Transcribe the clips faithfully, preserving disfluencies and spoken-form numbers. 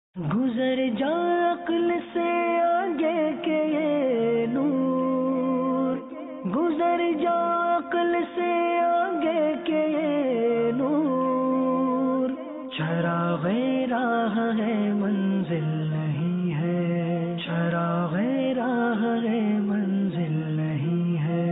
گزر جا عقل سے آگے کے یہ نور، گزر جا عقل سے آگے کے یہ نور، چراغ راہ ہے منزل نہیں ہے، چراغ راہ ہے منزل نہیں ہے۔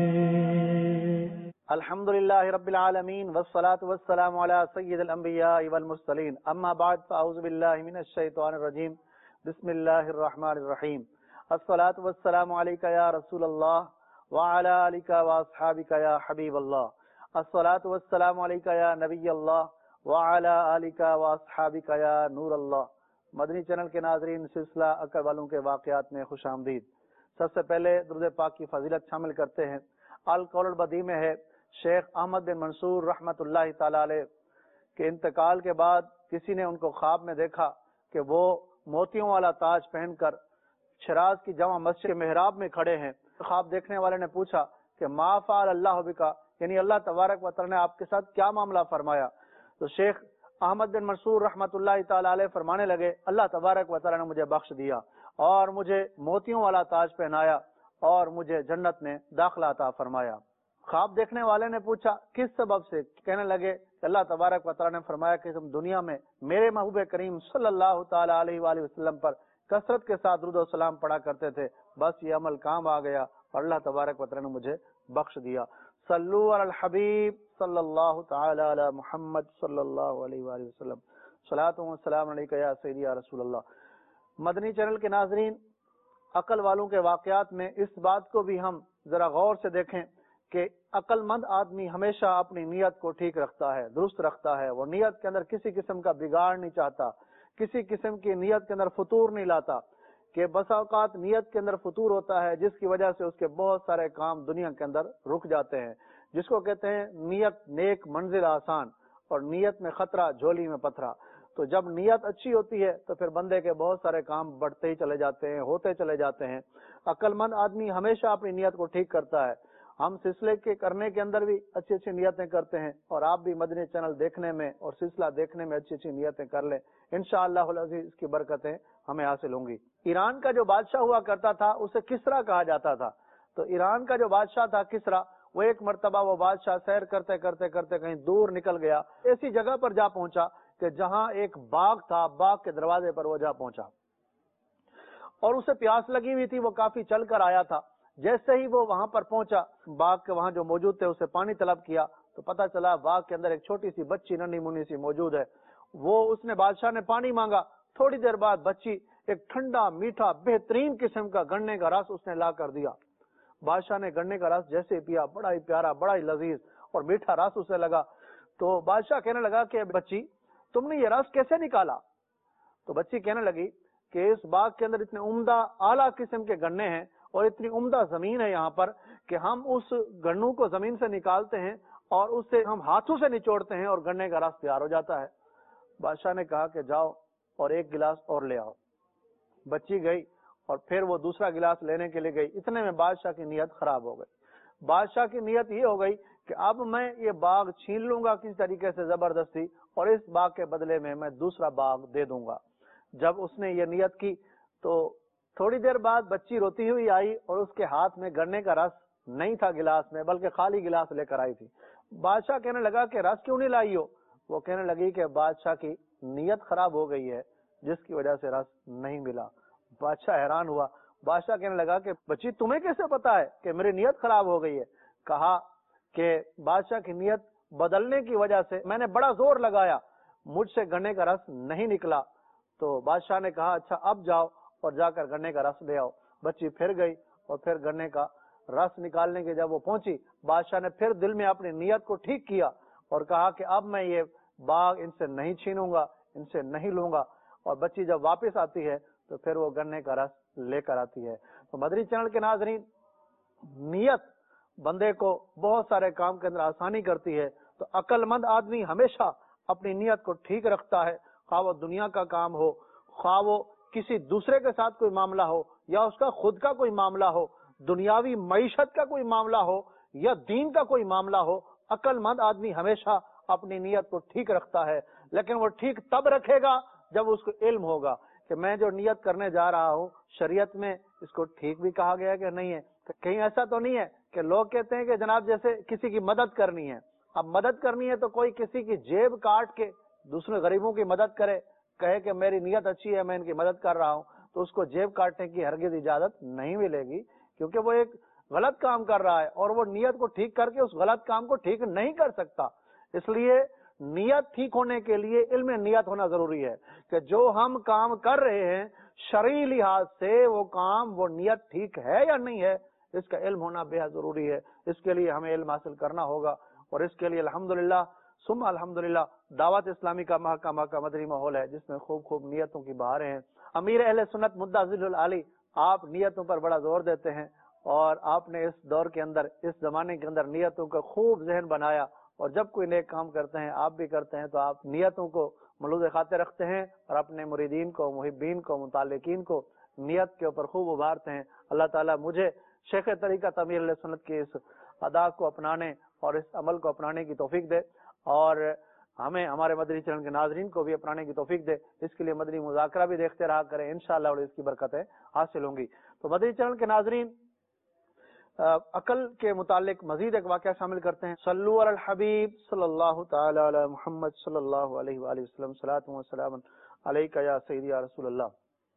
الحمدللہ رب العالمین والصلاة والسلام علی سید الانبیاء والمرسلین، اما بعد فاعوذ باللہ من الشیطان الرجیم، بسم اللہ الرحمن الرحیم۔ الصلاة والسلام علیکہ یا رسول اللہ وعلی آلکہ واصحابکہ یا حبیب اللہ، الصلاة والسلام علیکہ یا نبی اللہ وعلی آلکہ واصحابکہ یا نور اللہ۔ مدنی چینل کے ناظرین، سلسلہ عقل والوں کے واقعات میں خوش آمدید۔ سب سے پہلے درود پاک کی فضیلت شامل کرتے ہیں۔ القول البدیع میں ہے، شیخ احمد بن منصور رحمت اللہ تعالی علیہ کے انتقال کے بعد کسی نے ان کو خواب میں دیکھا کہ وہ موتیوں والا تاج پہن کر شیراز کی جامع مسجد کے محراب میں کھڑے ہیں۔ خواب دیکھنے والے نے پوچھا کہ ما فعل اللہ بکا، یعنی اللہ تبارک و تعالی نے آپ کے ساتھ کیا معاملہ فرمایا؟ تو شیخ احمد بن منصور رحمت اللہ تعالی علیہ فرمانے لگے، اللہ تبارک و تعالی نے مجھے بخش دیا اور مجھے موتیوں والا تاج پہنایا اور مجھے جنت میں داخلہ عطا فرمایا۔ خواب دیکھنے والے نے پوچھا کس سبب سے؟ کہنے لگے کہ اللہ تبارک و تعالی نے فرمایا کہ تم دنیا میں میرے محبوب کریم صلی اللہ تعالی علیہ وآلہ وسلم پر کثرت کے ساتھ درود و سلام پڑھا کرتے تھے، بس یہ عمل کام آ گیا اور اللہ تبارک و تعالی نے مجھے بخش دیا۔ صلو علی الحبیب صلی اللہ تعالی علی محمد صلی اللہ علیہ وآلہ وسلم، صلاۃ و سلام علیکہ یا سیدی یا رسول اللہ۔ مدنی چینل کے ناظرین، عقل والوں کے واقعات میں اس بات کو بھی ہم ذرا غور سے دیکھیں کہ عقل مند آدمی ہمیشہ اپنی نیت کو ٹھیک رکھتا ہے، درست رکھتا ہے۔ وہ نیت کے اندر کسی قسم کا بگاڑ نہیں چاہتا، کسی قسم کی نیت کے اندر فطور نہیں لاتا، کہ بسا اوقات نیت کے اندر فطور ہوتا ہے جس کی وجہ سے اس کے بہت سارے کام دنیا کے اندر رک جاتے ہیں، جس کو کہتے ہیں نیت نیک منزل آسان اور نیت میں خطرہ جھولی میں پتھرا۔ تو جب نیت اچھی ہوتی ہے تو پھر بندے کے بہت سارے کام بڑھتے ہی چلے جاتے ہیں، ہوتے چلے جاتے ہیں۔ عقل مند آدمی ہمیشہ اپنی نیت کو ٹھیک کرتا ہے۔ ہم سلسلے کے کرنے کے اندر بھی اچھی اچھی نیتیں کرتے ہیں، اور آپ بھی مدنی چینل دیکھنے میں اور سلسلہ دیکھنے میں اچھی اچھی نیتیں کر لیں، انشاءاللہ العزیز اس کی برکتیں ہمیں حاصل ہوں گی۔ ایران کا جو بادشاہ ہوا کرتا تھا اسے کسرا کہا جاتا تھا۔ تو ایران کا جو بادشاہ تھا کسرا، وہ ایک مرتبہ وہ بادشاہ سیر کرتے کرتے کرتے کہیں دور نکل گیا، ایسی جگہ پر جا پہنچا کہ جہاں ایک باغ تھا، باغ کے دروازے پر وہ جا پہنچا اور اسے پیاس لگی ہوئی تھی، وہ کافی چل کر آیا تھا۔ جیسے ہی وہ وہاں پر پہنچا، باغ کے وہاں جو موجود تھے اسے پانی طلب کیا تو پتہ چلا باغ کے اندر ایک چھوٹی سی بچی ننھی منی سی موجود ہے۔ وہ اس نے بادشاہ نے پانی مانگا، تھوڑی دیر بعد بچی ایک ٹھنڈا میٹھا بہترین قسم کا گنے کا رس اس نے لا کر دیا۔ بادشاہ نے گنے کا رس جیسے پیا، بڑا ہی پیارا، بڑا ہی لذیذ اور میٹھا رس اسے لگا۔ تو بادشاہ کہنے لگا کہ بچی تم نے یہ رس کیسے نکالا؟ تو بچی کہنے لگی کہ اس باغ کے اندر اتنے عمدہ اعلیٰ قسم کے گنے ہیں اور اتنی عمدہ زمین ہے یہاں پر کہ ہم اس گنوں کو زمین سے نکالتے ہیں اور اس سے ہم ہاتھوں سے نچوڑتے ہیں اور گنے کا رس تیار ہو جاتا ہے۔ بادشاہ نے کہا کہ جاؤ اور ایک گلاس اور لے آؤ۔ بچی گئی اور پھر وہ دوسرا گلاس لینے کے لیے گئی، اتنے میں بادشاہ کی نیت خراب ہو گئی۔ بادشاہ کی نیت یہ ہو گئی کہ اب میں یہ باغ چھین لوں گا کسی طریقے سے زبردستی، اور اس باغ کے بدلے میں میں دوسرا باغ دے دوں گا۔ جب اس نے یہ نیت کی تو تھوڑی دیر بعد بچی روتی ہوئی آئی اور اس کے ہاتھ میں گنے کا رس نہیں تھا گلاس میں، بلکہ خالی گلاس لے کر آئی تھی۔ بادشاہ کہنے لگا کہ رس کیوں نہیں لائی ہو؟ وہ کہنے لگی کہ بادشاہ کی نیت خراب ہو گئی ہے جس کی وجہ سے رس نہیں ملا۔ بادشاہ حیران ہوا۔ بادشاہ کہنے لگا کہ بچی تمہیں کیسے پتا ہے کہ میری نیت خراب ہو گئی ہے؟ کہا کہ بادشاہ کی نیت بدلنے کی وجہ سے میں نے بڑا زور لگایا، مجھ سے گنے کا رس نہیں نکلا۔ تو بادشاہ نے کہا اچھا اب جاؤ اور جا کر گنے کا رس لے آؤ۔ بچی پھر گئی اور پھر گنے کا رس نکالنے کے جب وہ پہنچی، بادشاہ نے پھر دل میں اپنی نیت کو ٹھیک کیا اور کہا کہ اب میں یہ باغ ان سے نہیں چھینوں گا، ان سے نہیں لوں گا۔ اور بچی جب واپس آتی ہے تو پھر وہ گنے کا رس لے کر آتی ہے۔ تو مدنی چینل کے ناظرین، نیت بندے کو بہت سارے کام کے اندر آسانی کرتی ہے۔ تو عقل مند آدمی ہمیشہ اپنی نیت کو ٹھیک رکھتا ہے، خواہ وہ دنیا کا کام ہو، خواہ وہ کسی دوسرے کے ساتھ کوئی معاملہ ہو، یا اس کا خود کا کوئی معاملہ ہو، دنیاوی معیشت کا کوئی معاملہ ہو یا دین کا کوئی معاملہ ہو۔ عقل مند آدمی ہمیشہ اپنی نیت کو ٹھیک رکھتا ہے، لیکن وہ ٹھیک تب رکھے گا جب اس کو علم ہوگا۔ کہ میں جو نیت کرنے جا رہا ہوں شریعت میں اس کو ٹھیک بھی کہا گیا کہ نہیں ہے. کہیں ایسا تو نہیں ہے کہ لوگ کہتے ہیں کہ جناب جیسے کسی کی مدد کرنی ہے, اب مدد کرنی ہے تو کوئی کسی کی جیب کاٹ کے دوسرے غریبوں کی مدد کرے, کہے کہ میری نیت اچھی ہے میں ان کی مدد کر رہا ہوں, تو اس کو جیب کاٹنے کی ہرگز اجازت نہیں ملے گی, کیونکہ وہ ایک غلط کام کر رہا ہے اور وہ نیت کو ٹھیک کر کے اس غلط کام کو ٹھیک نہیں کر سکتا. اس لیے نیت ٹھیک ہونے کے لیے علم نیت ہونا ضروری ہے کہ جو ہم کام کر رہے ہیں شرعی لحاظ سے وہ کام وہ نیت ٹھیک ہے یا نہیں ہے, اس کا علم ہونا بے حد ضروری ہے. اس کے لیے ہمیں علم حاصل کرنا ہوگا اور اس کے لیے الحمدللہ ثم الحمدللہ دعوت اسلامی کا محکمہ کا مدنی ماحول ہے جس میں خوب خوب نیتوں کی بہاریں ہیں. امیر اہل سنت مدعا ذل العالی آپ نیتوں پر بڑا زور دیتے ہیں اور آپ نے اس دور کے اندر اس زمانے کے اندر نیتوں کا خوب ذہن بنایا, اور جب کوئی نیک کام کرتے ہیں آپ بھی کرتے ہیں تو آپ نیتوں کو ملوز خاطر رکھتے ہیں اور اپنے مریدین کو محبین کو متعلقین کو نیت کے اوپر خوب ابھارتے ہیں. اللہ تعالیٰ مجھے شیخ طریقت امیر اہل سنت کی اس ادا کو اپنانے اور اس عمل کو اپنانے کی توفیق دے, اور ہمیں ہمارے مدنی چینل کے ناظرین کو بھی اپنانے کی توفیق دے. اس کے لیے مدنی مذاکرہ بھی دیکھتے رہا کریں, انشاءاللہ اور اس کی برکتیں حاصل ہوں گی. تو مدنی چینل کے ناظرین عقل کے متعلق مزید ایک واقعہ شامل کرتے ہیں. صلو علی الحبیب صلی اللہ تعالی علی محمد صلی اللہ علیہ وآلہ وسلم, صلاۃ و سلام علیک یا سیدی یا رسول اللہ.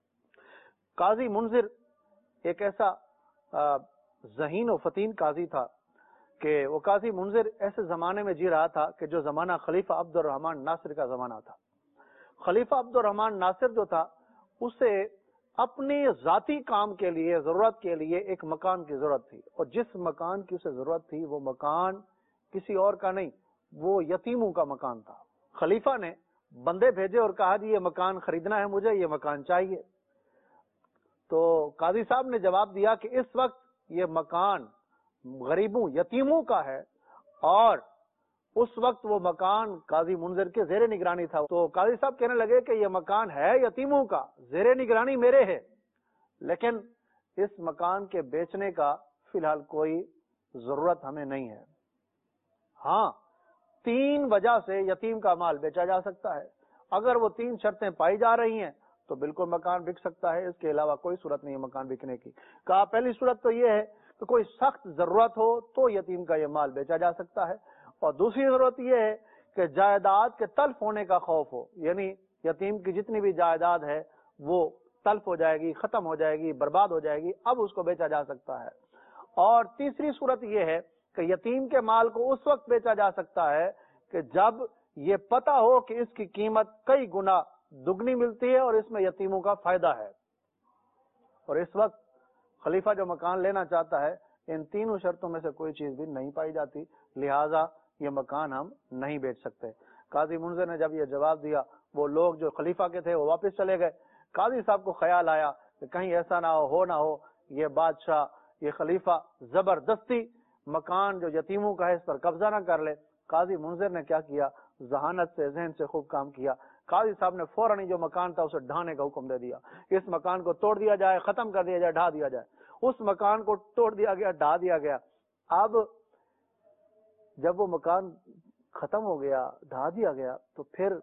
قاضی منذر ایک ایسا ذہین و فتین قاضی تھا کہ وہ قاضی منذر ایسے زمانے میں جی رہا تھا کہ جو زمانہ خلیفہ عبد الرحمن ناصر کا زمانہ تھا. خلیفہ عبد الرحمن ناصر جو تھا اسے اپنے ذاتی کام کے لیے ضرورت کے لیے ایک مکان کی ضرورت تھی, اور جس مکان کی اسے ضرورت تھی وہ مکان کسی اور کا نہیں, وہ یتیموں کا مکان تھا. خلیفہ نے بندے بھیجے اور کہا جی یہ مکان خریدنا ہے مجھے, یہ مکان چاہیے. تو قاضی صاحب نے جواب دیا کہ اس وقت یہ مکان غریبوں یتیموں کا ہے اور اس وقت وہ مکان قاضی منذر کے زیر نگرانی تھا. تو قاضی صاحب کہنے لگے کہ یہ مکان ہے یتیموں کا, زیر نگرانی میرے ہے, لیکن اس مکان کے بیچنے کا فی الحال کوئی ضرورت ہمیں نہیں ہے. ہاں تین وجہ سے یتیم کا مال بیچا جا سکتا ہے, اگر وہ تین شرطیں پائی جا رہی ہیں تو بالکل مکان بک سکتا ہے, اس کے علاوہ کوئی صورت نہیں ہے مکان بکنے کی. کہا پہلی صورت تو یہ ہے کہ کوئی سخت ضرورت ہو تو یتیم کا یہ مال بیچا جا سکتا ہے, اور دوسری ضرورت یہ ہے کہ جائیداد کے تلف ہونے کا خوف ہو, یعنی یتیم کی جتنی بھی جائیداد ہے وہ تلف ہو جائے گی, ختم ہو جائے گی, برباد ہو جائے گی, اب اس کو بیچا جا سکتا ہے. اور تیسری صورت یہ ہے کہ یتیم کے مال کو اس وقت بیچا جا سکتا ہے کہ جب یہ پتا ہو کہ اس کی قیمت کئی گنا دگنی ملتی ہے اور اس میں یتیموں کا فائدہ ہے. اور اس وقت خلیفہ جو مکان لینا چاہتا ہے ان تینوں شرطوں میں سے کوئی چیز بھی نہیں پائی جاتی, لہذا یہ مکان ہم نہیں بیچ سکتے. قاضی منذر نے جب یہ جواب دیا وہ لوگ جو خلیفہ کے تھے وہ واپس چلے گئے. قاضی صاحب کو خیال آیا کہ کہیں ایسا نہ ہو ہو نہ ہو یہ بادشاہ یہ خلیفہ زبردستی مکان جو یتیموں کا ہے اس پر قبضہ نہ کر لے. قاضی منذر نے کیا کیا, ذہانت سے ذہن سے خوب کام کیا. قاضی صاحب نے فوراً جو مکان تھا اسے ڈھانے کا حکم دے دیا, اس مکان کو توڑ دیا جائے, ختم کر دیا جائے, ڈھا دیا جائے. اس مکان کو توڑ دیا گیا, ڈھا دیا گیا. اب جب وہ مکان ختم ہو گیا, ڈھا دیا گیا, تو پھر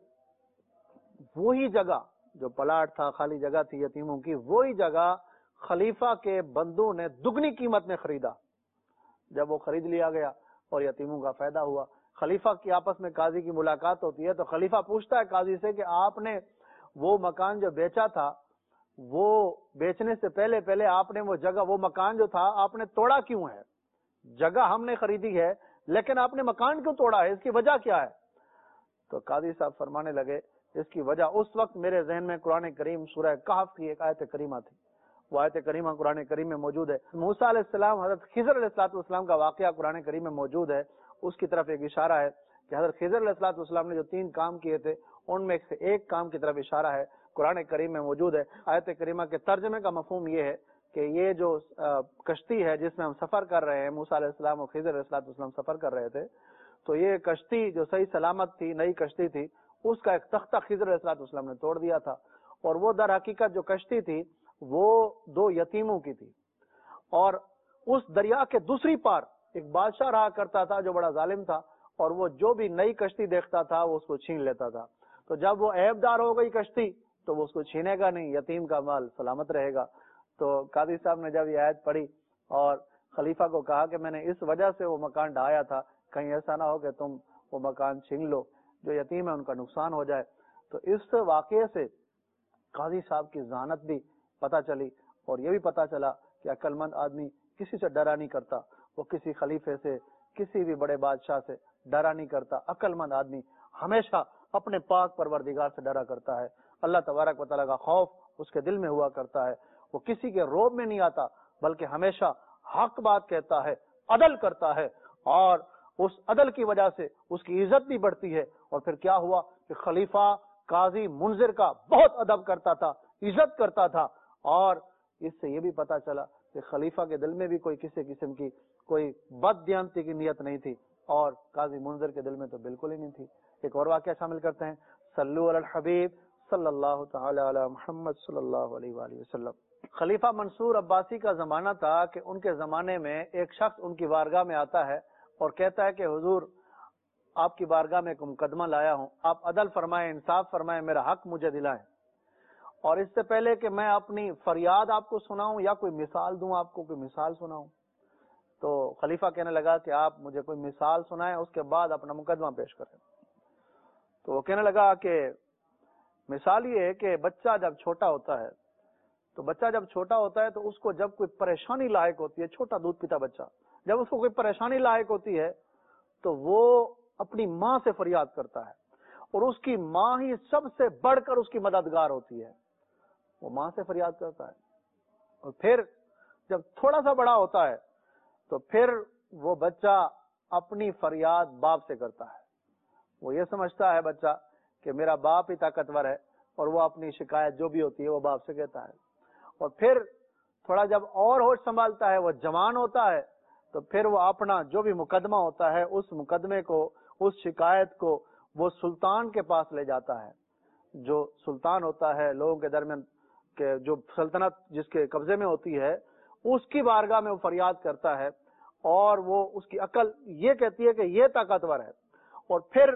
وہی جگہ جو پلاٹ تھا, خالی جگہ تھی یتیموں کی, وہی جگہ خلیفہ کے بندوں نے دگنی قیمت میں خریدا. جب وہ خرید لیا گیا اور یتیموں کا فائدہ ہوا, خلیفہ کی آپس میں قاضی کی ملاقات ہوتی ہے تو خلیفہ پوچھتا ہے قاضی سے کہ آپ نے وہ مکان جو بیچا تھا وہ بیچنے سے پہلے پہلے آپ نے وہ جگہ وہ مکان جو تھا آپ نے توڑا کیوں ہے؟ جگہ ہم نے خریدی ہے لیکن آپ نے مکان کیوں توڑا ہے, اس کی وجہ کیا ہے؟ تو قاضی صاحب فرمانے لگے اس کی وجہ اس وقت میرے ذہن میں قرآن کریم سورہ کہف کی ایک آیت کریمہ تھی. وہ آیت کریمہ قرآن کریم میں موجود ہے. موسیٰ علیہ السلام حضرت خضر علیہ السلام کا واقعہ قرآن کریم میں موجود ہے. اس کی طرف ایک اشارہ ہے کہ حضرت خضر علیہ السلام نے جو تین کام کیے تھے ان میں سے ایک کام کی طرف اشارہ ہے, قرآن کریم میں موجود ہے. آیت کریمہ کے ترجمے کا مفہوم یہ ہے کہ یہ جو کشتی ہے جس میں ہم سفر کر رہے ہیں, موسیٰ علیہ السلام اور خضر علیہ السلام سفر کر رہے تھے, تو یہ کشتی جو صحیح سلامت تھی, نئی کشتی تھی, اس کا ایک تختہ خضر علیہ السلام نے توڑ دیا تھا. اور وہ در حقیقت جو کشتی تھی وہ دو یتیموں کی تھی, اور اس دریا کے دوسری پار ایک بادشاہ رہا کرتا تھا جو بڑا ظالم تھا, اور وہ جو بھی نئی کشتی دیکھتا تھا وہ اس کو چھین لیتا تھا. تو جب وہ عیب دار ہو گئی کشتی تو وہ اس کو چھینے گا نہیں، یتیم کا مال سلامت رہے گا۔ تو قاضی صاحب نے جب یہ آیت پڑھی اور خلیفہ کو کہا کہ میں نے اس وجہ سے وہ مکان ڈھایا تھا، کہیں ایسا نہ ہو کہ تم وہ مکان چھین لو، جو یتیم ہے ان کا نقصان ہو جائے۔ تو اس واقعے سے قاضی صاحب کی ذہانت بھی پتہ چلی، اور یہ بھی پتہ چلا کہ عقل مند آدمی کسی سے ڈرا نہیں کرتا، وہ کسی خلیفے سے، کسی بھی بڑے بادشاہ سے ڈرا نہیں کرتا۔ عقل مند آدمی ہمیشہ اپنے پاک پروردگار سے ڈرا کرتا ہے، اللہ تبارک و تعالیٰ کا خوف اس کے دل میں ہوا کرتا ہے، وہ کسی کے روب میں نہیں آتا، بلکہ ہمیشہ حق بات کہتا ہے، عدل کرتا ہے، اور اس عدل کی وجہ سے اس کی عزت بھی بڑھتی ہے۔ اور پھر کیا ہوا کہ خلیفہ قاضی منذر کا بہت ادب کرتا تھا، عزت کرتا تھا، اور اس سے یہ بھی پتا چلا کہ خلیفہ کے دل میں بھی کوئی کسی قسم کی کوئی بد دیانتی کی نیت نہیں تھی، اور قاضی منذر کے دل میں تو بالکل ہی نہیں تھی۔ ایک اور واقعہ شامل کرتے ہیں، صلو علی الحبیب صلی اللہ تعالی علی محمد صلی اللہ علیہ وآلہ وسلم۔ خلیفہ منصور عباسی کا زمانہ تھا کہ ان کے زمانے میں ایک شخص ان کی بارگاہ میں آتا ہے اور کہتا ہے کہ حضور آپ کی بارگاہ میں ایک مقدمہ لایا ہوں، آپ عدل فرمائیں، انصاف فرمائیں، میرا حق مجھے دلائیں۔ اور اس سے پہلے کہ میں اپنی فریاد آپ کو سناؤں یا کوئی مثال دوں، آپ کو کوئی مثال سناؤں، تو خلیفہ کہنے لگا کہ آپ مجھے کوئی مثال سنائیں، اس کے بعد اپنا مقدمہ پیش کریں۔ تو وہ کہنے لگا کہ مثال یہ ہے کہ بچہ جب چھوٹا ہوتا ہے تو بچہ جب چھوٹا ہوتا ہے تو اس کو جب کوئی پریشانی لاحق ہوتی ہے، چھوٹا دودھ پیتا بچہ جب اس کو کوئی پریشانی لاحق ہوتی ہے تو وہ اپنی ماں سے فریاد کرتا ہے، اور اس کی ماں ہی سب سے بڑھ کر اس کی مددگار ہوتی ہے، وہ ماں سے فریاد کرتا ہے۔ اور پھر جب تھوڑا سا بڑا ہوتا ہے تو پھر وہ بچہ اپنی فریاد باپ سے کرتا ہے، وہ یہ سمجھتا ہے بچہ کہ میرا باپ ہی طاقتور ہے، اور وہ اپنی شکایت جو بھی ہوتی ہے وہ باپ سے کہتا ہے۔ اور پھر تھوڑا جب اور ہوش سنبھالتا ہے، وہ جوان ہوتا ہے، تو پھر وہ اپنا جو بھی مقدمہ ہوتا ہے اس مقدمے کو، اس شکایت کو وہ سلطان کے پاس لے جاتا ہے۔ جو سلطان ہوتا ہے لوگوں کے درمیان، کہ جو سلطنت جس کے قبضے میں ہوتی ہے، اس کی بارگاہ میں وہ فریاد کرتا ہے، اور وہ اس کی عقل یہ کہتی ہے کہ یہ طاقتور ہے۔ اور پھر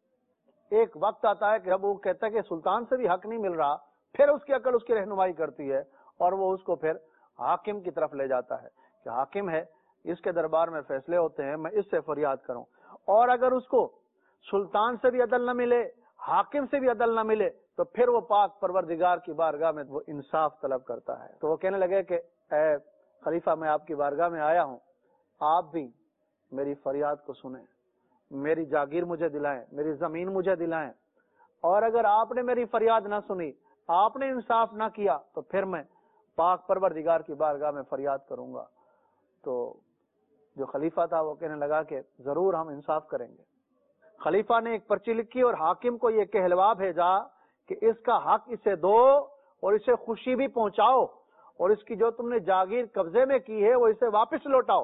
ایک وقت آتا ہے کہ جب وہ کہتا ہے کہ سلطان سے بھی حق نہیں مل رہا، پھر اس کی عقل اس کی رہنمائی کرتی ہے، اور وہ اس کو پھر حاکم کی طرف لے جاتا ہے کہ حاکم ہے، اس کے دربار میں فیصلے ہوتے ہیں، میں اس سے فریاد کروں۔ اور اگر اس کو سلطان سے بھی عدل نہ ملے، حاکم سے بھی عدل نہ ملے، تو پھر وہ پاک پروردگار کی بارگاہ میں وہ انصاف طلب کرتا ہے۔ تو وہ کہنے لگے کہ اے خلیفہ، میں آپ کی بارگاہ میں آیا ہوں، آپ بھی میری فریاد کو سنیں، میری جاگیر مجھے دلائیں، میری زمین مجھے دلائیں، اور اگر آپ نے میری فریاد نہ سنی، آپ نے انصاف نہ کیا، تو پھر میں پاک پروردگار کی بارگاہ میں فریاد کروں گا۔ تو جو خلیفہ تھا وہ کہنے لگا کہ ضرور ہم انصاف کریں گے۔ خلیفہ نے ایک پرچی لکھی اور حاکم کو یہ کہلوا بھیجا کہ اس کا حق اسے دو اور اسے خوشی بھی پہنچاؤ، اور اس کی جو تم نے جاگیر قبضے میں کی ہے وہ اسے واپس لوٹاؤ۔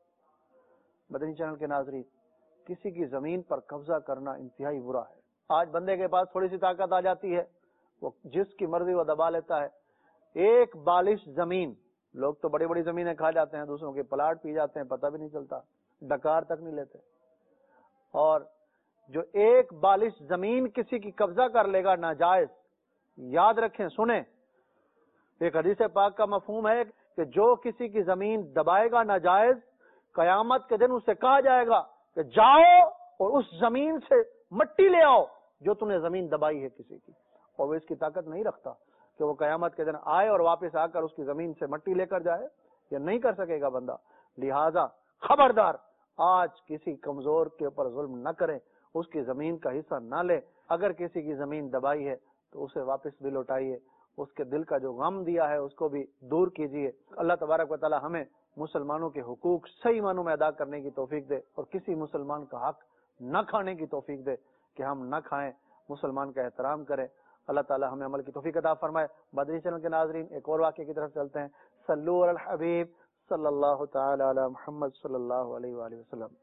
مدنی چینل کے ناظرین، کسی کی زمین پر قبضہ کرنا انتہائی برا ہے۔ آج بندے کے پاس تھوڑی سی طاقت آ جاتی ہے، وہ جس کی مرضی وہ دبا لیتا ہے۔ ایک بالش زمین، لوگ تو بڑی بڑی زمینیں کھا جاتے ہیں، دوسروں کے پلاٹ پی جاتے ہیں، پتہ بھی نہیں چلتا، ڈکار تک نہیں لیتے۔ اور جو ایک بالش زمین کسی کی قبضہ کر لے گا ناجائز، یاد رکھیں، سنیں، ایک حدیث پاک کا مفہوم ہے کہ جو کسی کی زمین دبائے گا ناجائز، قیامت کے دن اسے کہا جائے گا کہ جاؤ اور اس زمین سے مٹی لے آؤ جو تم نے زمین دبائی ہے کسی کی، اور وہ اس کی طاقت نہیں رکھتا کہ وہ قیامت کے دن آئے اور واپس آ کر اس کی زمین سے مٹی لے کر جائے، یہ نہیں کر سکے گا بندہ۔ لہذا خبردار، آج کسی کمزور کے اوپر ظلم نہ کریں، اس کی زمین کا حصہ نہ لیں۔ اگر کسی کی زمین دبائی ہے تو اسے واپس بھی لوٹائیے، اس کے دل کا جو غم دیا ہے اس کو بھی دور کیجیے۔ اللہ تبارک و تعالی ہمیں مسلمانوں کے حقوق صحیح معنوں میں ادا کرنے کی توفیق دے، اور کسی مسلمان کا حق نہ کھانے کی توفیق دے کہ ہم نہ کھائیں، مسلمان کا احترام کریں۔ اللہ تعالی ہمیں عمل کی توفیق عطا فرمائے۔ بدری چینل کے ناظرین، ایک اور واقعے کی طرف چلتے ہیں۔ صلو علی الحبیب صلی اللہ تعالی علی محمد صلی اللہ علیہ وآلہ وسلم۔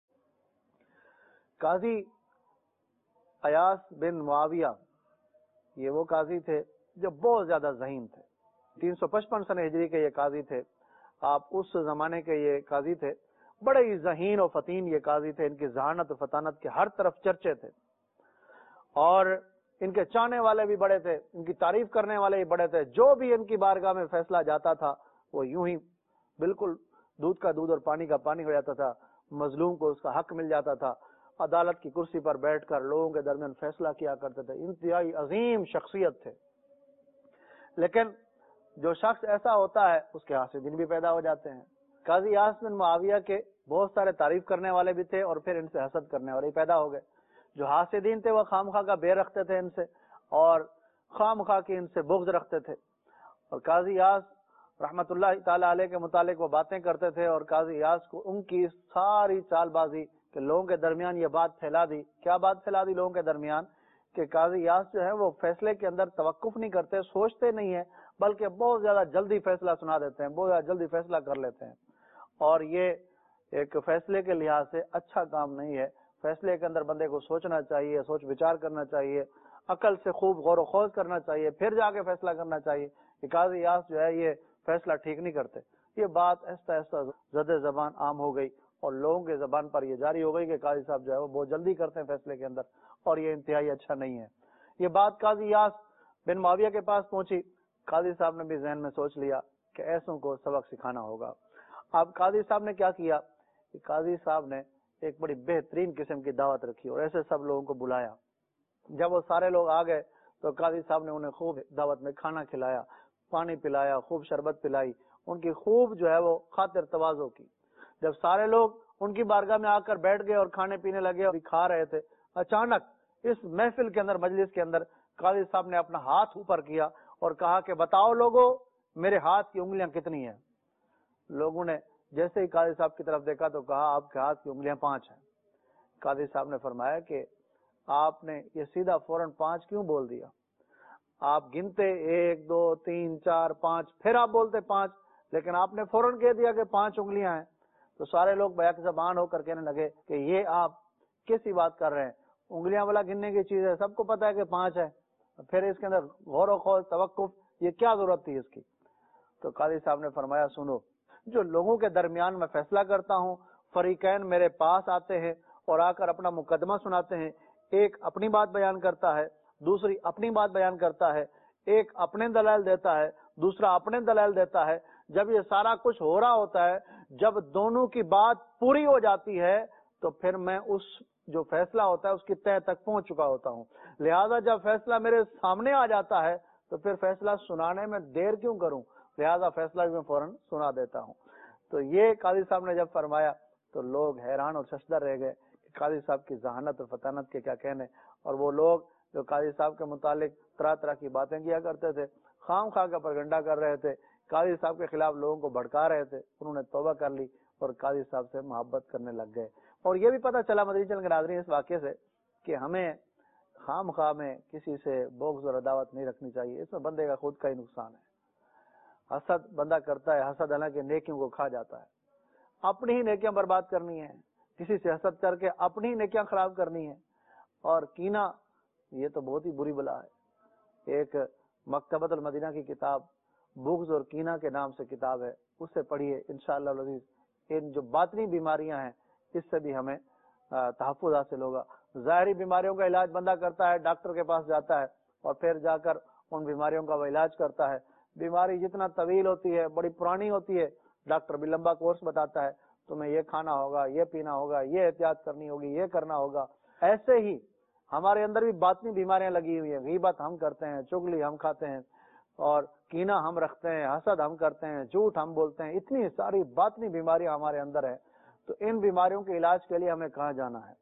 قاضی ایاس بن معاویہ، یہ وہ قاضی تھے جو بہت زیادہ ذہین تھے۔ تین سو پچپن سن ہجری کے یہ قاضی تھے، آپ اس زمانے کے یہ قاضی تھے، بڑے ہی ذہین و فتین یہ قاضی تھے، ان کی ذہانت و فطانت کے ہر طرف چرچے تھے۔ اور ان کے چاہنے والے بھی بڑے تھے، ان کی تعریف کرنے والے بھی بڑے تھے. جو بھی ان کی بارگاہ میں فیصلہ جاتا تھا وہ یوں ہی بالکل دودھ کا دودھ اور پانی کا پانی ہو جاتا تھا. مظلوم کو اس کا حق مل جاتا تھا. عدالت کی کرسی پر بیٹھ کر لوگوں کے درمیان فیصلہ کیا کرتے تھے. انتہائی عظیم شخصیت تھے. لیکن جو شخص ایسا ہوتا ہے اس کے حاسدین بھی پیدا ہو جاتے ہیں. قاضی یاس بن معاویہ کے بہت سارے تعریف کرنے والے بھی تھے اور پھر ان سے حسد کرنے والے پیدا ہو گئے. جو حاسدین تھے وہ خامخواہ کا بے رکھتے تھے ان سے اور خامخواہ کی ان سے بغض رکھتے تھے. اور قاضی یاس رحمت اللہ تعالی علیہ کے متعلق وہ باتیں کرتے تھے اور قاضی یاس کو ان کی ساری چال بازی کہ لوگوں کے درمیان یہ بات پھیلا دی. کیا بات پھیلا دی لوگوں کے درمیان؟ کہ قاضی یاس جو ہے وہ فیصلے کے اندر توقف نہیں کرتے، سوچتے نہیں ہیں، بلکہ بہت زیادہ جلدی فیصلہ سنا دیتے ہیں، بہت زیادہ جلدی فیصلہ کر لیتے ہیں. اور یہ ایک فیصلے کے لحاظ سے اچھا کام نہیں ہے. فیصلے کے اندر بندے کو سوچنا چاہیے، سوچ وچار کرنا چاہیے، عقل سے خوب غور و خوض کرنا چاہیے، پھر جا کے فیصلہ کرنا چاہیے. کہ قاضی یاس جو ہے یہ فیصلہ ٹھیک نہیں کرتے. یہ بات ایسا ایسا زد زبان عام ہو گئی اور لوگوں کے زبان پر یہ جاری ہو گئی کہ قاضی صاحب جو ہے وہ بہت جلدی کرتے ہیں فیصلے کے اندر، اور یہ انتہائی اچھا نہیں ہے. یہ بات قاضی یاس بن معاویہ کے پاس پہنچی. قاضی صاحب نے بھی ذہن میں سوچ لیا کہ ایسوں کو سبق سکھانا ہوگا. اب قاضی صاحب نے کیا کیا کہ قاضی صاحب نے ایک بڑی بہترین قسم کی دعوت رکھی اور ایسے سب لوگوں کو بلایا. جب وہ سارے لوگ آ گئے تو قاضی صاحب نے انہیں خوب دعوت میں کھانا کھلایا، پانی پلایا، خوب شربت پلائی، ان کی خوب جو ہے وہ خاطر تواضع کی. جب سارے لوگ ان کی بارگاہ میں آ کر بیٹھ گئے اور کھانے پینے لگے اور کھا رہے تھے، اچانک اس محفل کے اندر، مجلس کے اندر قاضی صاحب نے اپنا ہاتھ اوپر کیا اور کہا کہ بتاؤ لوگوں میرے ہاتھ کی انگلیاں کتنی ہیں. لوگوں نے جیسے ہی قاضی صاحب کی طرف دیکھا تو کہا آپ کے ہاتھ کی انگلیاں پانچ ہیں. قاضی صاحب نے فرمایا کہ آپ نے یہ سیدھا فوراً پانچ کیوں بول دیا؟ آپ گنتے ایک دو تین چار پانچ، پھر آپ بولتے پانچ، لیکن آپ نے فوراً کہہ دیا کہ پانچ انگلیاں ہیں. تو سارے لوگ بیک زبان ہو کر کہنے لگے کہ یہ آپ کیسی بات کر رہے ہیں؟ انگلیاں والا گننے کی چیز ہے، سب کو پتا ہے کہ پانچ ہے، پھر اس کے اندر غور و خوض توقف یہ کیا ضرورت تھی اس کی؟ تو قاضی صاحب نے فرمایا سنو، جو لوگوں کے درمیان میں فیصلہ کرتا ہوں، فریقین میرے پاس آتے ہیں اور آ کر اپنا مقدمہ سناتے ہیں. ایک اپنی بات بیان کرتا ہے، دوسری اپنی بات بیان کرتا ہے، ایک اپنے دلائل دیتا ہے، دوسرا اپنے دلائل دیتا ہے. جب یہ سارا کچھ ہو رہا ہوتا ہے، جب دونوں کی بات پوری ہو جاتی ہے تو پھر میں اس جو فیصلہ ہوتا ہے اس کی تہ تک پہنچ چکا ہوتا ہوں. لہذا جب فیصلہ میرے سامنے آ جاتا ہے تو پھر فیصلہ سنانے میں دیر کیوں کروں؟ لہذا فیصلہ بھی میں فوراً سنا دیتا ہوں. تو یہ قاضی صاحب نے جب فرمایا تو لوگ حیران اور ششدر رہ گئے کہ قاضی صاحب کی ذہانت اور فطانت کے کیا کہنے. اور وہ لوگ جو قاضی صاحب کے متعلق طرح طرح کی باتیں کیا کرتے تھے، خام خواہ کا پرگنڈا کر رہے تھے، قاضی صاحب کے خلاف لوگوں کو بھڑکا رہے تھے، انہوں نے توبہ کر لی اور قاضی صاحب سے محبت کرنے لگ گئے. اور یہ بھی پتہ چلا مدنی چینل کے ناظرین اس واقعے سے کہ ہمیں خام خواہ میں کسی سے بغض اور عداوت نہیں رکھنی چاہیے. اس میں بندے کا خود کا ہی نقصان ہے. حسد بندہ کرتا ہے، حسد حالانکہ نیکیوں کو کھا جاتا ہے. اپنی ہی نیکیاں برباد کرنی ہے، کسی سے حسد کر کے اپنی ہی نیکیاں خراب کرنی ہے. اور کینہ یہ تو بہت ہی بری بلا ہے. ایک مکتبۃ المدینہ کی کتاب بغض اور کینہ کے نام سے کتاب ہے، اس سے پڑھیے انشاءاللہ العزیز. ان جو باطنی بیماریاں ہیں اس سے بھی ہمیں تحفظ حاصل ہوگا. ظاہری بیماریوں کا علاج بندہ کرتا ہے، ڈاکٹر کے پاس جاتا ہے اور پھر جا کر ان بیماریوں کا وہ علاج کرتا ہے. بیماری جتنا طویل ہوتی ہے، بڑی پرانی ہوتی ہے، ڈاکٹر بھی لمبا کورس بتاتا ہے، تمہیں یہ کھانا ہوگا، یہ پینا ہوگا، یہ احتیاط کرنی ہوگی، یہ کرنا ہوگا. ایسے ہی ہمارے اندر بھی باطنی بیماریاں لگی ہوئی ہیں. غیبت ہم کرتے ہیں، چغلی ہم کھاتے ہیں، اور کینہ ہم رکھتے ہیں، حسد ہم کرتے ہیں، جھوٹ ہم بولتے ہیں. اتنی ساری باطنی بیماریاں ہمارے اندر ہیں. تو ان بیماریوں کے علاج کے لیے ہمیں کہاں جانا ہے؟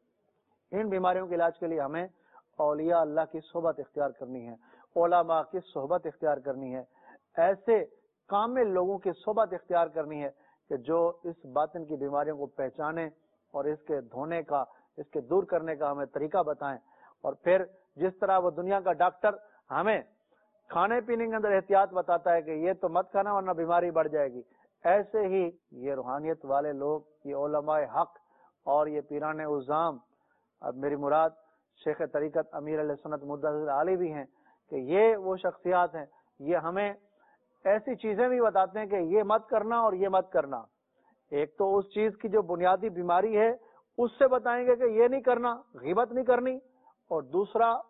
ان بیماریوں کے علاج کے لیے ہمیں اولیاء اللہ کی صحبت اختیار کرنی ہے، علماء کی صحبت اختیار کرنی ہے، ایسے کامل لوگوں کی صحبت اختیار کرنی ہے کہ جو اس باطن کی بیماریوں کو پہچانے اور اس کے دھونے کا، اس کے دور کرنے کا ہمیں طریقہ بتائیں. اور پھر جس طرح وہ دنیا کا ڈاکٹر ہمیں کھانے پینے کے اندر احتیاط بتاتا ہے کہ یہ تو مت کھانا ورنہ بیماری بڑھ جائے گی، ایسے ہی یہ روحانیت والے لوگ، یہ علماء حق اور یہ پیران عظام، اب میری مراد شیخ طریقت امیر علیہ سنت مدثر علی بھی ہیں، کہ یہ وہ شخصیات ہیں، یہ ہمیں ایسی چیزیں بھی بتاتے ہیں کہ یہ مت کرنا اور یہ مت کرنا. ایک تو اس چیز کی جو بنیادی بیماری ہے اس سے بتائیں گے کہ یہ نہیں کرنا، غیبت نہیں کرنی، اور دوسرا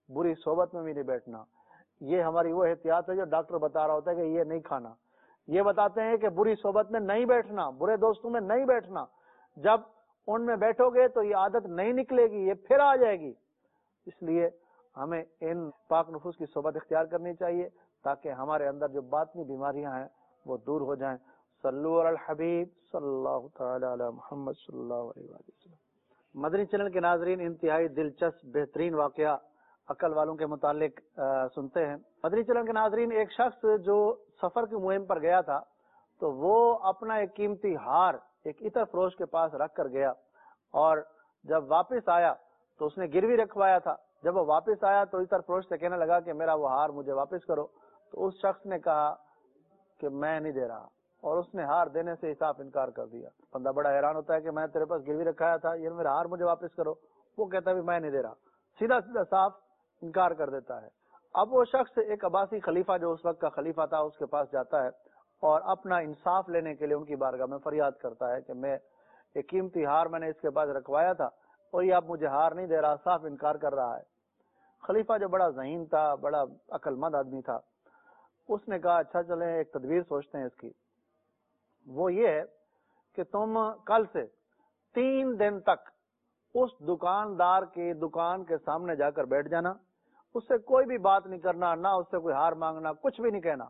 बुरी सोबत में भी नहीं बैठना। ये हमारी वो एहतियात है जो डॉक्टर बता रहा होता है कि ये नहीं खाना। ये बताते हैं कि बुरी सोबत में नहीं बैठना, बुरे दोस्तों में नहीं बैठना। जब उनमें बैठोगे तो ये आदत नहीं निकलेगी, ये फिर आ जाएगी। इसलिए हमें इन पाक नफूस की सोबत इख्तियार करनी चाहिए ताकि हमारे अंदर जो बातनी बीमारियां हैं वो दूर हो जाएं। सल्लु अलल हबीब सल्लल्लाहु तआला अला मुहम्मद सल्लल्लाहु अलैहि वसल्लम। मदनी चैनल के नाजरीन, इंतहाई दिलचस्प बेहतरीन वाकया अकल वालों के मुतालिक सुनते हैं। मदनी चैनल के नाजरीन, एक शख्स जो सफर की मुहिम पर गया था तो वो अपना एक कीमती हार एक इतर फरोश के पास रख कर गया और जब वापस आया तो उसने गिरवी रखवाया था। जब वो वापस आया तो इतर फरोश से कहने लगा कि मेरा वो हार मुझे वापस करो। तो उस शख्स ने कहा कि मैं नहीं दे रहा और उसने हार देने से साफ इनकार कर दिया। बंदा बड़ा हैरान होता है कि मैं तेरे पास गिरवी रखाया था, ये मेरा हार मुझे वापस करो। वो कहता है मैं नहीं दे रहा, सीधा सीधा साफ इनकार कर देता है। अब वो शख्स एक अब्बासी खलीफा जो उस वक्त का खलीफा था उसके पास जाता है और अपना इंसाफ लेने के लिए उनकी बारगाह में फरियाद करता है कि मैं एक कीमती हार मैंने इसके पास रखवाया था और ये अब मुझे हार नहीं दे रहा, साफ इनकार कर रहा है। खलीफा जो बड़ा ज़हीन था, बड़ा अक्लमंद आदमी था, उसने कहा अच्छा चले एक तदबीर सोचते हैं इसकी। वो ये है कि तुम कल से तीन दिन तक उस दुकानदार की दुकान के सामने जाकर बैठ जाना, उससे कोई भी बात नहीं करना, ना उससे कोई हार मांगना, कुछ भी नहीं कहना।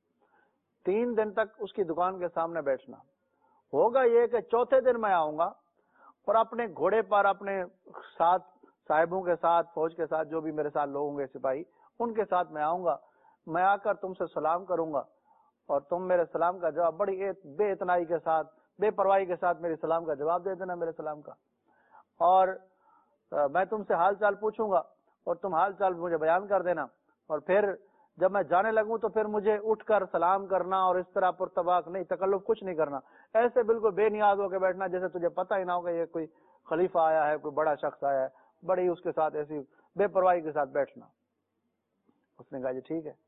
तीन दिन तक उसकी दुकान के सामने बैठना। होगा ये कि चौथे दिन मैं आऊंगा और अपने घोड़े पर अपने साथ साहिबों के साथ, फौज के साथ, जो भी मेरे साथ लोग होंगे सिपाही, उनके साथ मैं आऊंगा। मैं आकर तुमसे सलाम करूंगा और तुम मेरे सलाम का जवाब बड़ी बेइतनाई के साथ, बेपरवाही के साथ मेरे सलाम का जवाब दे देना मेरे सलाम का। और आ, मैं तुमसे हाल चाल पूछूंगा और तुम हाल चाल मुझे बयान कर देना। और फिर जब मैं जाने लगूं तो फिर मुझे उठकर सलाम करना और इस तरह पुरतबाक नहीं, तकल्लुफ कुछ नहीं करना। ऐसे बिल्कुल बेनियाज होकर बैठना जैसे तुझे पता ही ना हो कि ये कोई खलीफा आया है, कोई बड़ा शख्स आया है, बड़ी उसके साथ ऐसी बेपरवाही के साथ बैठना। उसने कहा जी ठीक है।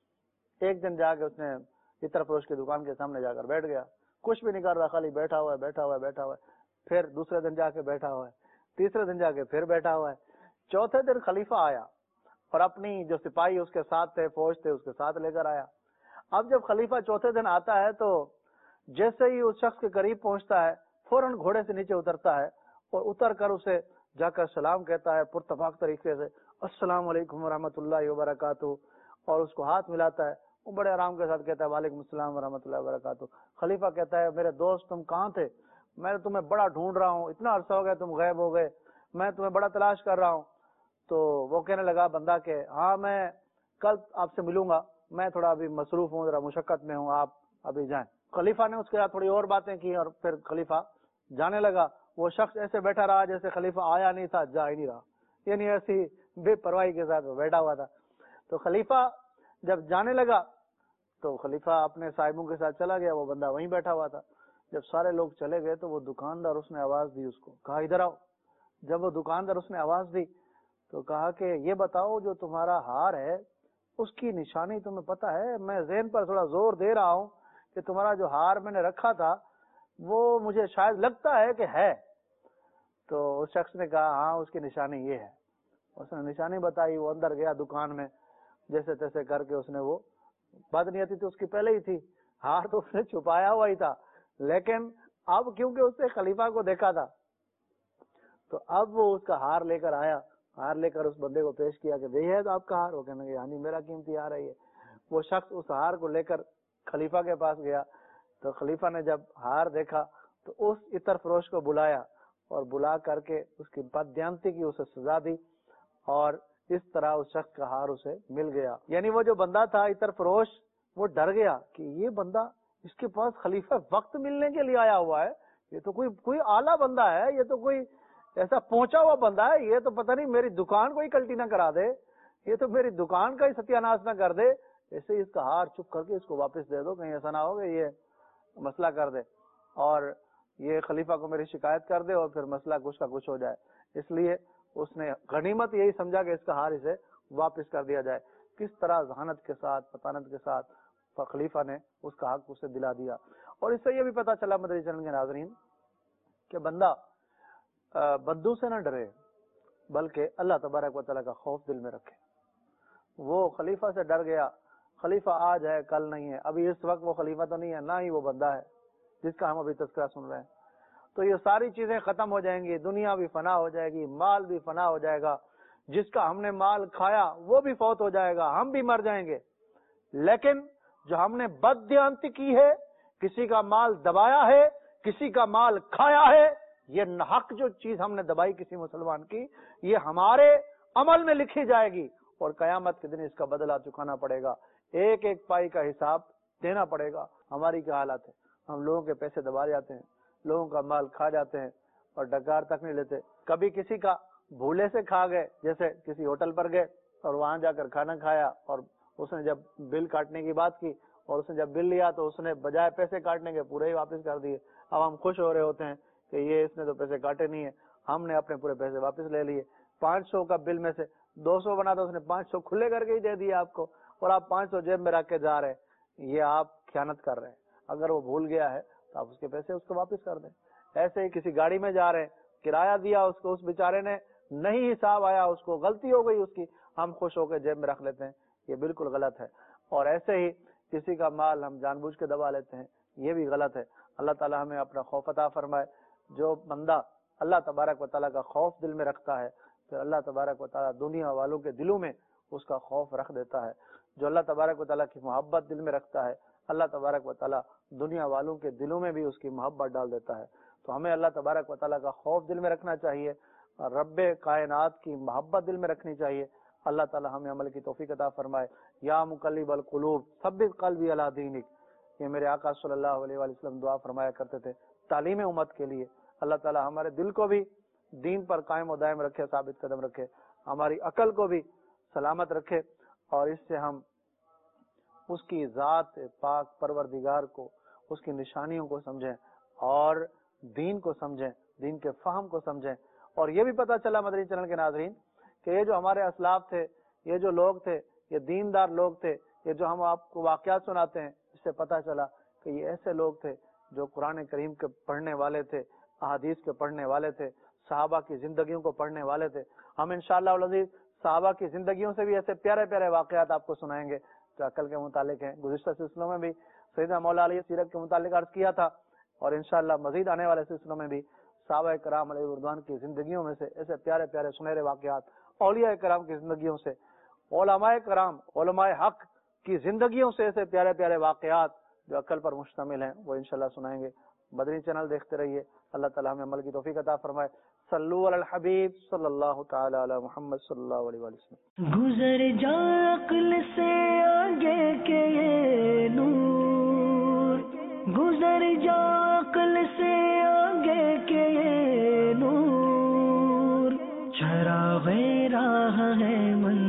एक दिन जाके उसने इतर फरोश की दुकान के सामने जाकर बैठ गया, कुछ भी नहीं कर रहा, खाली बैठा हुआ है बैठा हुआ है बैठा हुआ है। फिर दूसरे दिन जाके बैठा हुआ है, तीसरे दिन जाके फिर बैठा हुआ है। चौथे दिन खलीफा आया और अपनी जो सिपाही उसके साथ थे, फौज थे, उसके साथ लेकर आया। अब जब खलीफा चौथे दिन आता है तो जैसे ही उस शख्स के करीब पहुंचता है फौरन घोड़े से नीचे उतरता है और उतर कर उसे जाकर सलाम कहता है पुरतफाक तरीके से, अस्सलाम वालेकुम रहमतुल्लाहि व बरकातहू, और उसको हाथ मिलाता है। वो बड़े आराम के साथ कहता है वालेकुम अस्सलाम व रहमतुल्लाहि व बरकातहू। खलीफा कहता है मेरे दोस्त तुम कहाँ थे, मैं तुम्हें बड़ा ढूंढ रहा हूँ, इतना अरसा हो गया तुम गायब हो गए, मैं तुम्हें बड़ा तलाश कर रहा हूँ। तो वो कहने लगा बंदा के हाँ मैं कल आपसे मिलूंगा, मैं थोड़ा अभी मसरूफ हूँ, जरा मुशक्कत में हूँ, आप अभी जाएं। खलीफा ने उसके साथ थोड़ी और बातें की और फिर खलीफा जाने लगा। वो शख्स ऐसे बैठा रहा जैसे खलीफा आया नहीं था, जा ही नहीं रहा, यानी ऐसी बेपरवाही के साथ बैठा हुआ था। तो खलीफा जब जाने लगा तो खलीफा अपने साहिबों के साथ चला गया, वो बंदा वहीं बैठा हुआ था। जब सारे लोग चले गए तो वो दुकानदार उसने आवाज दी उसको, कहा इधर आओ। जब वो दुकानदार उसने आवाज दी तो कहा कि ये बताओ जो तुम्हारा हार है उसकी निशानी तुम्हें पता है? मैं ज़हन पर थोड़ा जोर दे रहा हूँ कि तुम्हारा जो हार मैंने रखा था वो मुझे शायद लगता है कि है। तो उस शख्स ने कहा हाँ उसकी निशानी ये है। उसने निशानी बताई, वो अंदर गया दुकान में, जैसे तैसे करके उसने, वो बदनीयती तो उसकी पहले ही थी, हार तो उसने छुपाया हुआ ही था, लेकिन अब क्योंकि उसने खलीफा को देखा था तो अब वो उसका हार लेकर आया। हार लेकर उस बंदे को पेश किया कि ये है तो आपका हार। वो कहने लगे यानी मेरा कीमती हार है ये। वो शख्स उस हार को लेकर खलीफा के पास गया तो खलीफा ने जब हार देखा तो उस इतर फरोश को बुलाया और बुला करके उसकी बददियानती की उसे सजा दी और इस तरह उस शख्स का हार उसे मिल गया। यानी वो जो बंदा था इतर फरोश, वो डर गया कि ये बंदा, इसके पास खलीफा वक्त मिलने के लिए आया हुआ है, ये तो कोई कोई आला बंदा है, ये तो कोई ऐसा पहुंचा हुआ बंदा है, ये तो पता नहीं मेरी दुकान को ही कल्टी ना करा दे, ये तो मेरी दुकान का ही सत्यानाश ना कर दे। ऐसे इसका हार चुप करके इसको वापस दे दो, कहीं ऐसा ना हो कि ये मसला कर दे और ये खलीफा को मेरी शिकायत कर दे और फिर मसला कुछ का कुछ हो जाए। इसलिए उसने गनीमत यही समझा कि इसका हार इसे वापस कर दिया जाए। किस तरह जहानत के साथ, पतानत के साथ खलीफा ने उसका हक उसे दिला दिया। और इससे ये भी पता चला मदनी चैनल के नाज़रीन कि बंदा बद्दू से न डरे, بلکہ اللہ تبارک و تعالیٰ کا خوف دل میں رکھے. وہ خلیفہ سے ڈر گیا، خلیفہ آج ہے کل نہیں ہے، ابھی اس وقت وہ خلیفہ تو نہیں ہے، نہ ہی وہ بندہ ہے جس کا ہم ابھی تذکرہ سن رہے ہیں. تو یہ ساری چیزیں ختم ہو جائیں گی، دنیا بھی فنا ہو جائے گی، مال بھی فنا ہو جائے گا، جس کا ہم نے مال کھایا وہ بھی فوت ہو جائے گا، ہم بھی مر جائیں گے. لیکن جو ہم نے بددیانتی کی ہے، کسی کا مال دبایا ہے، کسی کا مال کھایا ہے، یہ ناحق جو چیز ہم نے دبائی کسی مسلمان کی، یہ ہمارے عمل میں لکھی جائے گی اور قیامت کے دن اس کا بدلہ چکانا پڑے گا. ایک ایک پائی کا حساب دینا پڑے گا. ہماری کیا حالت ہے؟ ہم لوگوں کے پیسے دبا جاتے ہیں، لوگوں کا مال کھا جاتے ہیں اور ڈکار تک نہیں لیتے. کبھی کسی کا بھولے سے کھا گئے، جیسے کسی ہوٹل پر گئے اور وہاں جا کر کھانا کھایا اور اس نے جب بل کاٹنے کی بات کی اور اس نے جب بل لیا تو اس نے بجائے پیسے کاٹنے کے پورے ہی واپس کر دیے. اب ہم خوش ہو رہے ہوتے ہیں کہ یہ اس نے تو پیسے کاٹے نہیں ہیں، ہم نے اپنے پورے پیسے واپس لے لیے. پانچ سو کا بل میں سے دو سو بنا تو اس نے پانچ سو کھلے کر کے ہی دے دیا آپ کو، اور آپ پانچ سو جیب میں رکھ کے جا رہے ہیں. یہ آپ خیانت کر رہے ہیں. اگر وہ بھول گیا ہے تو آپ اس کے پیسے اس کو واپس کر دیں. ایسے ہی کسی گاڑی میں جا رہے ہیں، کرایہ دیا اس کو، اس بیچارے نے نہیں حساب آیا، اس کو غلطی ہو گئی اس کی، ہم خوش ہو کے جیب میں رکھ لیتے ہیں. یہ بالکل غلط ہے. اور ایسے ہی کسی کا مال ہم جان بوجھ کے دبا لیتے ہیں، یہ بھی غلط ہے. اللہ تعالی ہمیں اپنا خوف عطا فرمائے. جو بندہ اللہ تبارک و تعالیٰ کا خوف دل میں رکھتا ہے پھر اللہ تبارک و تعالیٰ دنیا والوں کے دلوں میں اس کا خوف رکھ دیتا ہے. جو اللہ تبارک و تعالیٰ کی محبت دل میں رکھتا ہے اللہ تبارک و تعالیٰ دنیا والوں کے دلوں میں بھی اس کی محبت ڈال دیتا ہے. تو ہمیں اللہ تبارک و تعالیٰ کا خوف دل میں رکھنا چاہیے، رب کائنات کی محبت دل میں رکھنی چاہیے. اللہ تعالیٰ ہمیں عمل کی توفیق عطا فرمائے. یا مقلب القلوب ثبت قلبی علی دینک، یہ میرے آقا صلی اللہ علیہ وآلہ وسلم دعا فرمایا کرتے تھے تعلیم امت کے لیے. اللہ تعالیٰ ہمارے دل کو بھی دین پر قائم و دائم رکھے، ثابت قدم رکھے، ہماری عقل کو بھی سلامت رکھے، اور اس سے ہم اس کی ذات پاک پروردگار کو، اس کی نشانیوں کو سمجھیں اور دین کو سمجھیں، دین کے فہم کو سمجھیں. اور یہ بھی پتہ چلا مدنی چینل کے ناظرین کہ یہ جو ہمارے اسلاف تھے، یہ جو لوگ تھے، یہ دیندار لوگ تھے، یہ جو ہم آپ کو واقعات سناتے ہیں، اس سے پتہ چلا کہ یہ ایسے لوگ تھے جو قرآن کریم کے پڑھنے والے تھے، احادیث کے پڑھنے والے تھے، صحابہ کی زندگیوں کو پڑھنے والے تھے. ہم انشاءاللہ العزیز صحابہ کی زندگیوں سے بھی ایسے پیارے پیارے واقعات آپ کو سنائیں گے جو عقل کے متعلق ہیں. گزشتہ سلسلوں میں بھی سیدنا مولا علی سیرت کے متعلق عرض کیا تھا، اور انشاءاللہ مزید آنے والے سلسلوں میں بھی صحابہ کرام علیہ رضوان کی زندگیوں میں سے ایسے پیارے پیارے سنہرے واقعات، اولیاء کرام کی زندگیوں سے، علماء کرام علماء حق کی زندگیوں سے ایسے پیارے پیارے واقعات جو عقل پر مشتمل ہیں وہ انشاءاللہ سنائیں گے. مدنی چینل دیکھتے رہیے. اللہ تعالی ہمیں عمل کی توفیق عطا فرمائے. صلو علی الحبیب صلی اللہ تعالی علی محمد صلی اللہ علیہ وسلم. گزر جا عقل سے آگے کے یہ نور، گزر جا عقل سے آگے کے یہ نور، چراغ راہ ہے من